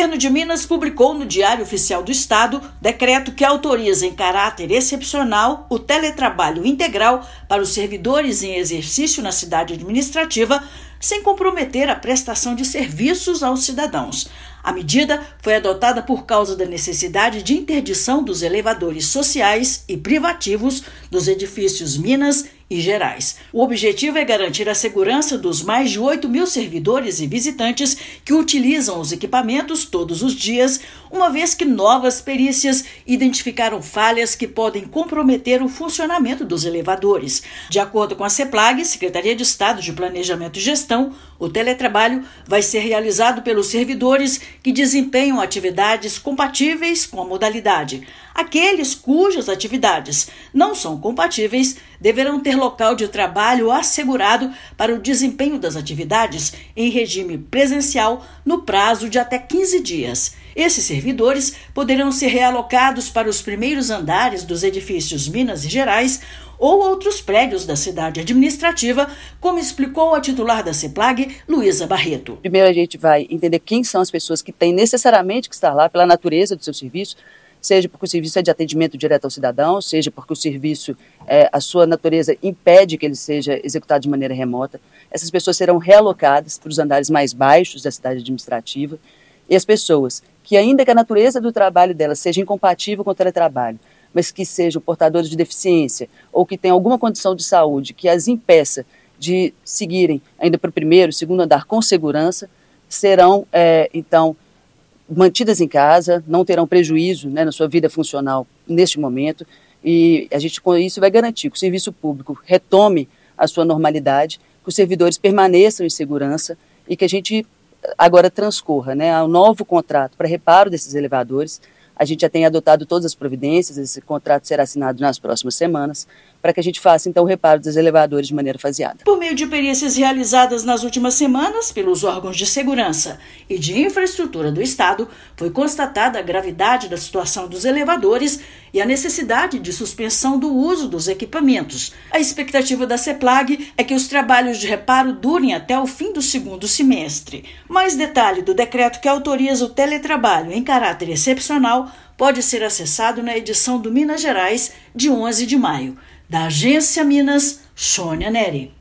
governo de Minas publicou no Diário Oficial do Estado decreto que autoriza em caráter excepcional o teletrabalho integral para os servidores em exercício na cidade administrativa, sem comprometer a prestação de serviços aos cidadãos. A medida foi adotada por causa da necessidade de interdição dos elevadores sociais e privativos dos edifícios Minas e Gerais. O objetivo é garantir a segurança dos mais de 8.000 servidores e visitantes que utilizam os equipamentos todos os dias, uma vez que novas perícias identificaram falhas que podem comprometer o funcionamento dos elevadores. De acordo com a CEPLAG, Secretaria de Estado de Planejamento e Gestão, o teletrabalho vai ser realizado pelos servidores que desempenham atividades compatíveis com a modalidade. Aqueles cujas atividades não são compatíveis deverão ter local de trabalho assegurado para o desempenho das atividades em regime presencial no prazo de até 15 dias. Esses servidores poderão ser realocados para os primeiros andares dos edifícios Minas e Gerais ou outros prédios da cidade administrativa, como explicou a titular da CEPLAG, Luísa Barreto. Primeiro a gente vai entender quem são as pessoas que têm necessariamente que estar lá pela natureza do seu serviço, seja porque o serviço é de atendimento direto ao cidadão, seja porque o serviço, a sua natureza impede que ele seja executado de maneira remota. Essas pessoas serão realocadas para os andares mais baixos da cidade administrativa, e as pessoas que, ainda que a natureza do trabalho delas seja incompatível com o teletrabalho, mas que sejam portadores de deficiência ou que tenham alguma condição de saúde que as impeça de seguirem ainda para o primeiro, segundo andar com segurança, serão, então, mantidas em casa, não terão prejuízo, na sua vida funcional neste momento, e a gente com isso vai garantir que o serviço público retome a sua normalidade, que os servidores permaneçam em segurança e que a gente agora transcorra ao novo contrato para reparo desses elevadores. A gente já tem adotado todas as providências, esse contrato será assinado nas próximas semanas, para que a gente faça, então, o reparo dos elevadores de maneira faseada. Por meio de perícias realizadas nas últimas semanas pelos órgãos de segurança e de infraestrutura do Estado, foi constatada a gravidade da situação dos elevadores e a necessidade de suspensão do uso dos equipamentos. A expectativa da CEPLAG é que os trabalhos de reparo durem até o fim do segundo semestre. Mais detalhe do decreto que autoriza o teletrabalho em caráter excepcional pode ser acessado na edição do Minas Gerais de 11 de maio. Da Agência Minas, Sônia Neri.